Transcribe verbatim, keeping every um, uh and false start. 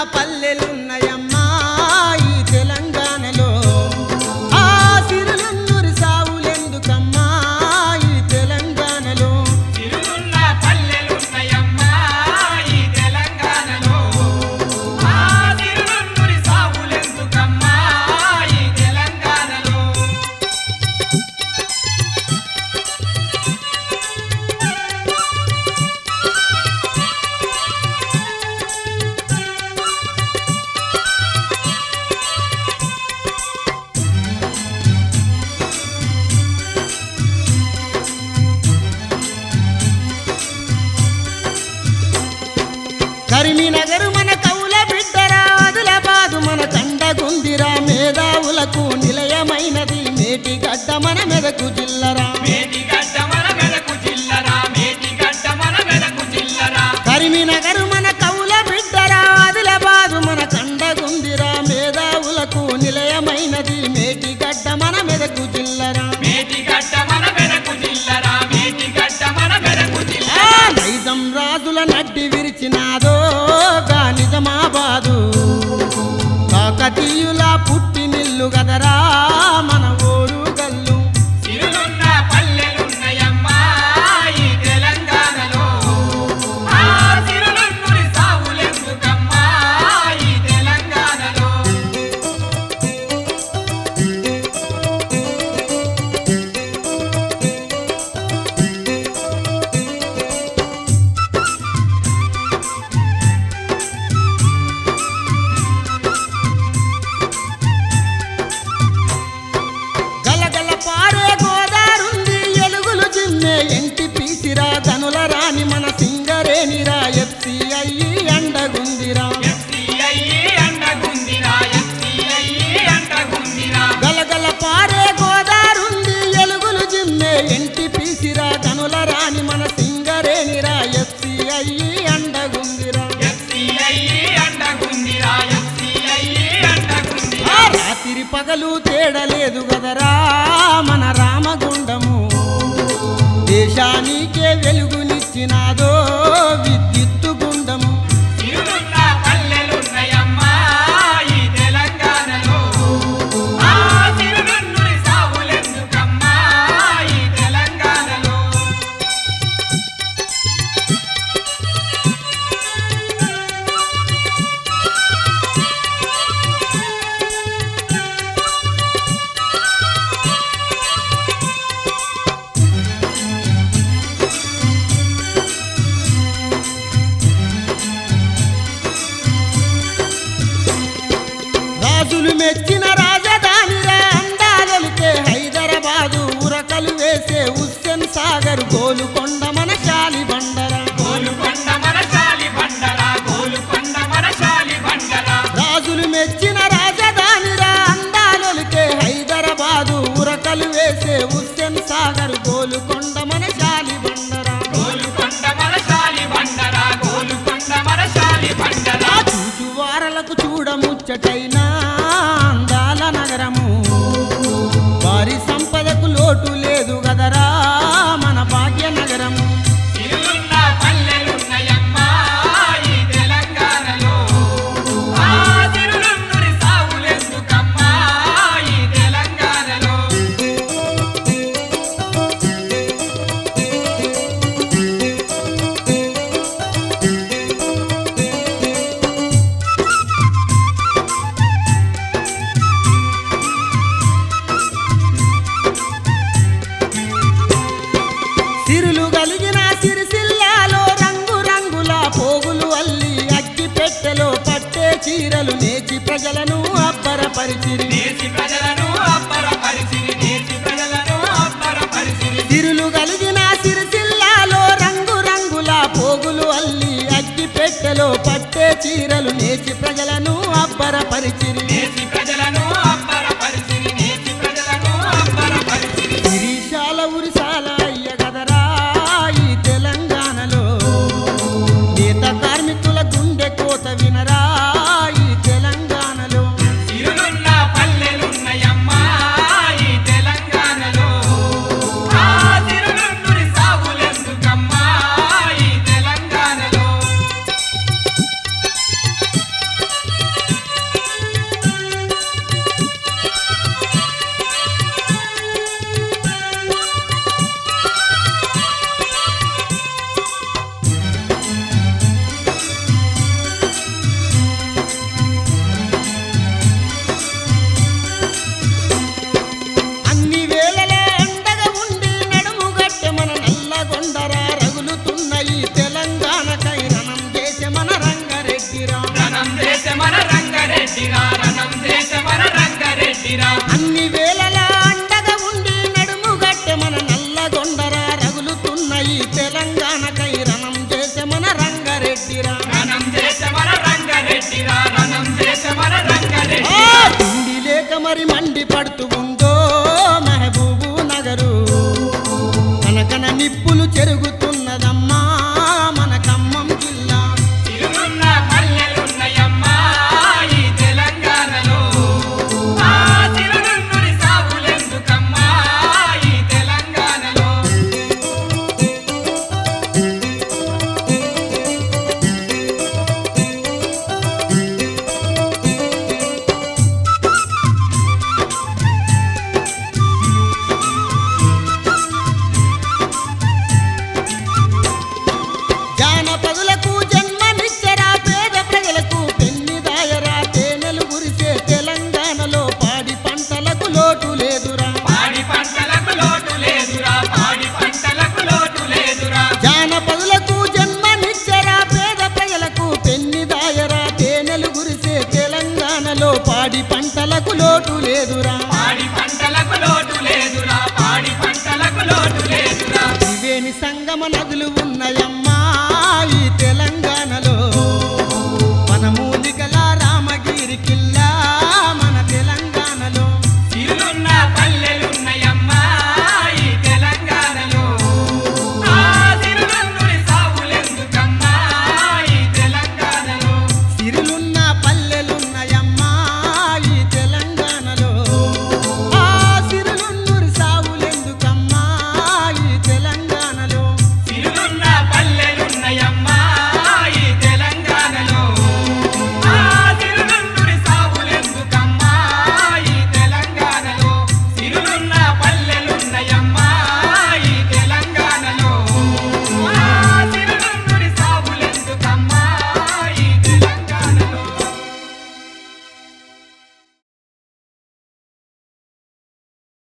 పల్లెలున్నయమ్మా ఈ తెలంగాణలో ఆ సిరులున్నూరి సావులెందుకమ్మా ఈ తెలంగాణలో సిరులున్న పల్లెలున్నయమ్మా ఈ తెలంగాణలో ఆ సిరులున్నూరి సావులెందుకమ్మా ఈ తెలంగాణలో కరీంనగర్ మన కౌల బిడ్డరా ఆదిలాబాదు మన కండగుందిరా మేధావులకు నిలయమైనది మేటిగడ్డ మన మెదకు జిల్లరా మేటిగడ్డ మన మెదకు జిల్లరా మేటిగడ్డ మన మెదకు జిల్లరా కరీంనగర్ మన కౌల బిడ్డరా ఆదిలాబాదు మన కండగుందిరా మేధావులకు నిలయమైనది మేటిగడ్డ మన మెదకు జిల్లరా మేటిగడ్డ మన మెదకు జిల్లరా మేటిగడ్డ మన మెదకు జిల్లరా ఆ నైజం రాజుల నడ్డి విరిచినాదో గా నిజామాబాదు కాకతీయుల పుట్టినిల్లు గదరా మన ఊరు గల్లు సిరులున్న పల్లెలున్నయమ్మా ఈ తెలంగాణలో ఆ సిరులున్నూరి సావులెందుకమ్మా ఈ తెలంగాణలో గలగల పారే గోదారుంది ఎలుగులు జిమ్మే ఎంటి పీసిరా గనుల రాని మన సింగరేనిరా ఎఫ్సిఐ అండగుందిరా ఎఫ్సిఐ అండగుందిరా ఎఫ్సిఐ అండగుందిరా గలగల పారే గోదారుంది ఎలుగులు జిమ్మే ఎంటి పీసిరా గనుల రాని మన సింగరేనిరా ఎఫ్సిఐ అండగుందిరా ఎఫ్సిఐ అండగుందిరా ఎఫ్సిఐ అండగుందిరా ఆ రాత్రి పగలు తేడలేదు గదరా మన రామగుండము దేశానికే వెలుగునిచ్చినాదో విద్యుత్తు గుండము సిరులున్న పల్లెలున్నయమ్మా ఈ తెలంగాణలో ఆ సిరులున్నూరి సావులెందుకమ్మా ఈ తెలంగాణలో రాజులు మెచ్చిన రాజధానిరా అందాలొలికే హైదరాబాదు ఉరకలు వేసే హుస్సేన్ సాగర్ గోలుకొండ మన శాలి బండరా గోలుకొండ మన శాలి బండరా గోలుకొండ మన శాలి బండరా రాజులు మెచ్చిన రాజధానిరా అందాలొలికే హైదరాబాదు ఉరకలు వేసే హుస్సేన్ సాగర్ గోలుకొండ మన శాలి బండరా గోలుకొండ మన శాలి బండరా గోలుకొండ మన శాలి బండరా ఆ చూచువారలకు చూడముచ్చటైనా అందాల నగరము వారి సంపదకు లోటు లేదు గదరా మన భాగ్య నగరము సిరులున్న పల్లెలున్నయమ్మా ఈ తెలంగాణలో ఆ సిరులున్నూరి సావులెందుకమ్మా ఈ తెలంగాణలో సిరులు కలిగిన సిరిసిల్లాలో రంగు రంగుల పోగులు అల్లి అగ్గి పెట్టెలో పట్టే చీరలు నేచి ప్రజలను అబ్బరపరిచిరి దేశి ప్రజలను అబ్బరపరిచిరి దేశి ప్రజలను అబ్బరపరిచిరి సిరులు కలిగిన సిరిసిల్లాలో రంగు రంగుల పోగులు అల్లి అగ్గి పెట్టెలో పట్టే చీరలు నేచి ప్రజలను అబ్బరపరిచిరి దేశి ప్రజలను అబ్బరపరిచిరి దేశి ప్రజలను అబ్బరపరిచిరి గిరీశాల ఉరిసాల అయ్య గదరా ఈ తెలంగాణలో నేత కార్మికుల గుండె కోత వినరా ఈ తెలంగాణలో సిరులున్న పల్లెలున్నయమ్మా ఈ తెలంగాణలో ఆ సిరులున్నూరి సావులెందుకమ్మా ఈ తెలంగాణలో చెరుగుతున్నదమ్మా మన ఖమ్మం జిల్లా. తిరుగున్న పల్లెలున్నయమ్మా ఈ తెలంగాణలో. ఆ తిరుగునుడి సాగులెందుకమ్మా ఈ తెలంగాణలో. జానపదులకు జన్మనిచ్చరా పేద ప్రజలకు పెన్నిదాయరా తేనెలు గురిసే తెలంగాణలో పాడి పంటలకు లోటు లేదురా. పాడి పంటలకు లోటు లేదురా, పాడి పంటలకు లోటు లేదురా. జానపదులకు జన్మనిచ్చరా పేద ప్రజలకు పెన్నిదాయరా తేనెలు గురిసే తెలంగాణలో పాడి పంటలకు లోటు లేదురా. పాడి పంటలకు లోటు లేదురా, పాడి పంటలకు లోటు లేదురా. త్రివేణి సంగమ నదులు ఉన్నయమ్మా ఈ తెలంగాణలో.